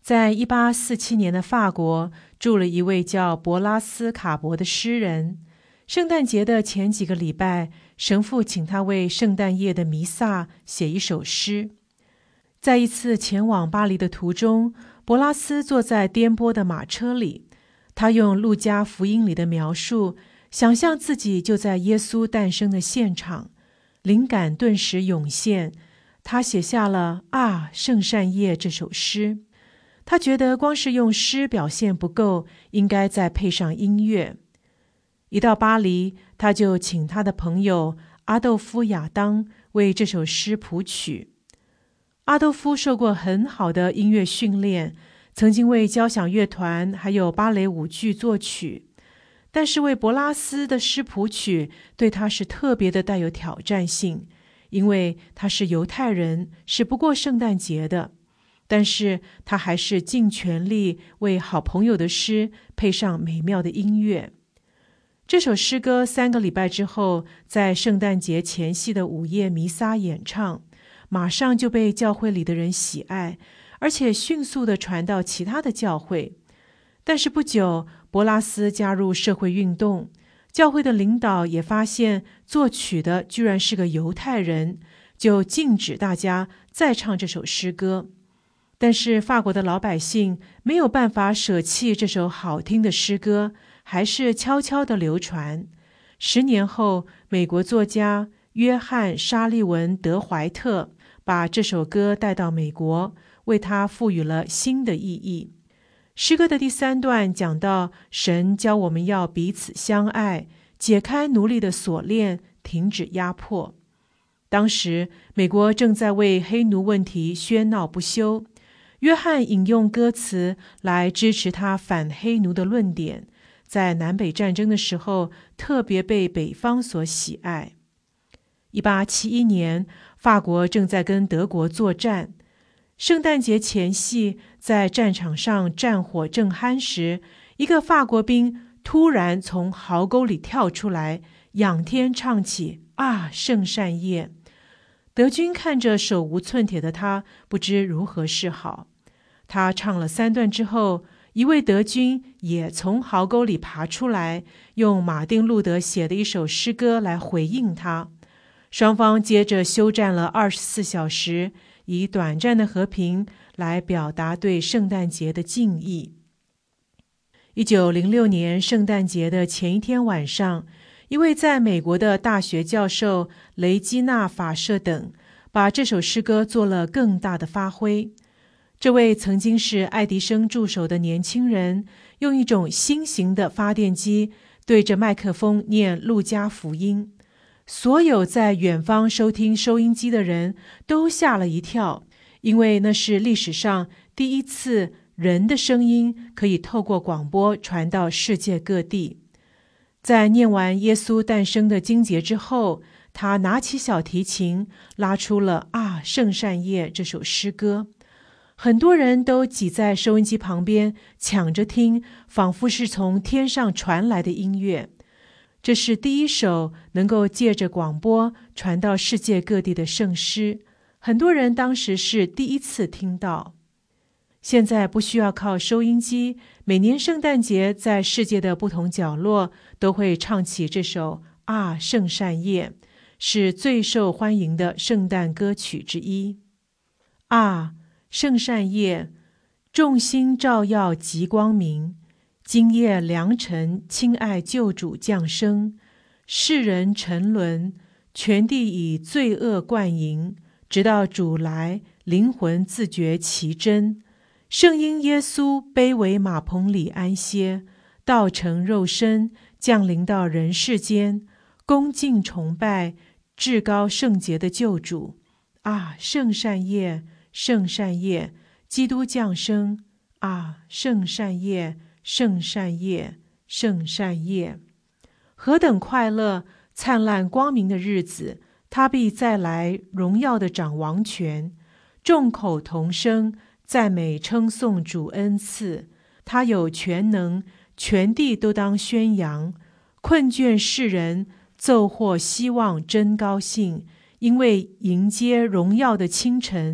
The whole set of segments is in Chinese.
在1847年的法国住了一位叫博拉斯卡伯的诗人。圣诞节的前几个礼拜，神父请他为圣诞夜的弥撒写一首诗。在一次前往巴黎的途中，博拉斯坐在颠簸的马车里，他用路加福音里的描述想象自己就在耶稣诞生的现场，灵感顿时涌现，他写下了啊，圣善夜这首诗。他觉得光是用诗表现不够，应该再配上音乐。一到巴黎，他就请他的朋友阿窦夫·亚当为这首诗谱曲。阿窦夫受过很好的音乐训练，曾经为交响乐团还有芭蕾舞剧作曲，但是为博拉斯的诗谱曲对他是特别的带有挑战性，因为他是犹太人，是不过圣诞节的。但是他还是尽全力为好朋友的诗配上美妙的音乐。这首诗歌3个礼拜之后，在圣诞节前夕的午夜弥撒演唱，马上就被教会里的人喜爱，而且迅速地传到其他的教会。但是不久，博拉斯加入社会运动，教会的领导也发现作曲的居然是个犹太人，就禁止大家再唱这首诗歌。但是法国的老百姓没有办法舍弃这首好听的诗歌，还是悄悄地流传。10年后，美国作家约翰·沙利文·德怀特把这首歌带到美国，为它赋予了新的意义。诗歌的第3段讲到，神教我们要彼此相爱，解开奴隶的锁链，停止压迫。当时美国正在为黑奴问题喧闹不休，约翰引用歌词来支持他反黑奴的论点，在南北战争的时候特别被北方所喜爱。1871年，法国正在跟德国作战。圣诞节前夕，在战场上战火正酣时，一个法国兵突然从壕沟里跳出来，仰天唱起啊，圣善夜。德军看着手无寸铁的他，不知如何是好。他唱了3段之后，一位德军也从壕沟里爬出来，用马丁·路德写的一首诗歌来回应他。双方接着休战了24小时，以短暂的和平来表达对圣诞节的敬意。1906年圣诞节的前一天晚上，一位在美国的大学教授雷基纳·法舍等把这首诗歌做了更大的发挥。这位曾经是爱迪生助手的年轻人，用一种新型的发电机对着麦克风念路加福音。所有在远方收听收音机的人都吓了一跳，因为那是历史上第一次人的声音可以透过广播传到世界各地。在念完耶稣诞生的经节之后，他拿起小提琴，拉出了啊，圣善夜这首诗歌。很多人都挤在收音机旁边抢着听，仿佛是从天上传来的音乐。这是第一首能够借着广播传到世界各地的圣诗，很多人当时是第一次听到。现在不需要靠收音机，每年圣诞节在世界的不同角落都会唱起这首啊，圣善夜，是最受欢迎的圣诞歌曲之一。啊，圣善夜，众星照耀极光明，今夜良辰，亲爱救主降生，世人沉沦，全地以罪恶灌淫，直到主来，灵魂自觉其真。圣婴耶稣卑微马棚里安歇，道成肉身，降临到人世间，恭敬崇拜至高圣洁的救主。啊，圣善夜，圣善夜，基督降生。啊，圣善夜，圣善夜，圣善夜，何等快乐灿烂光明的日子，他必再来荣耀的掌王权。众口同声赞美称颂主恩赐，他有全能，全地都当宣扬。困倦世人奏获希望真高兴，因为迎接荣耀的清晨，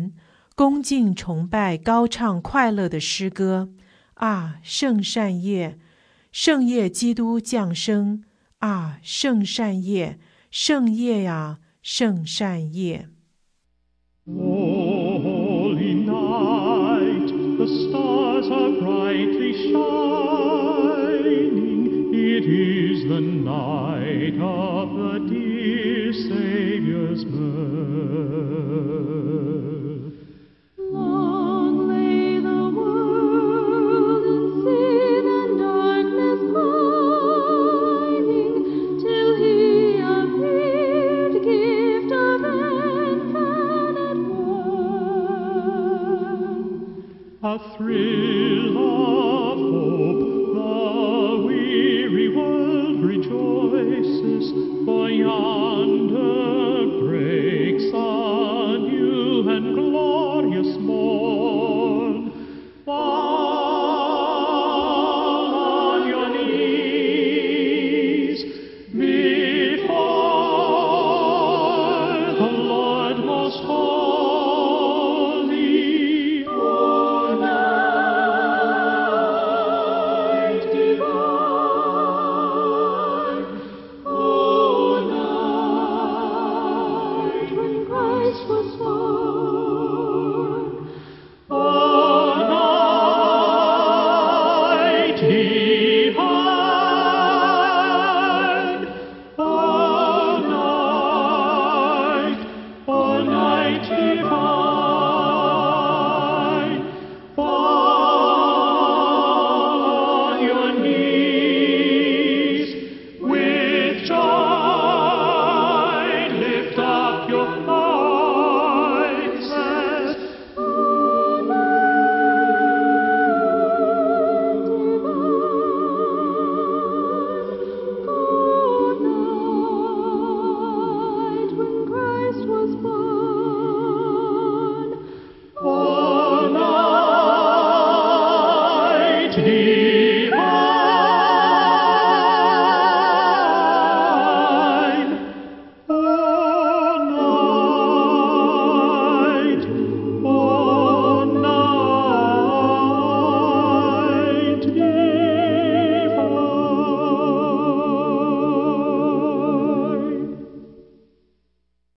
恭敬崇拜、高唱快乐的诗歌。啊，圣善夜，圣夜基督降生。啊，圣善夜，圣夜呀，圣善夜。 Holy night, the stars are brightly shining. It is the night of the dear Saviour's birth. Long lay the world in sin and darkness pining, till He appeared, gift of infinite worth. A thrill of hope, the weary world rejoices, for yonder breaks a new and glorious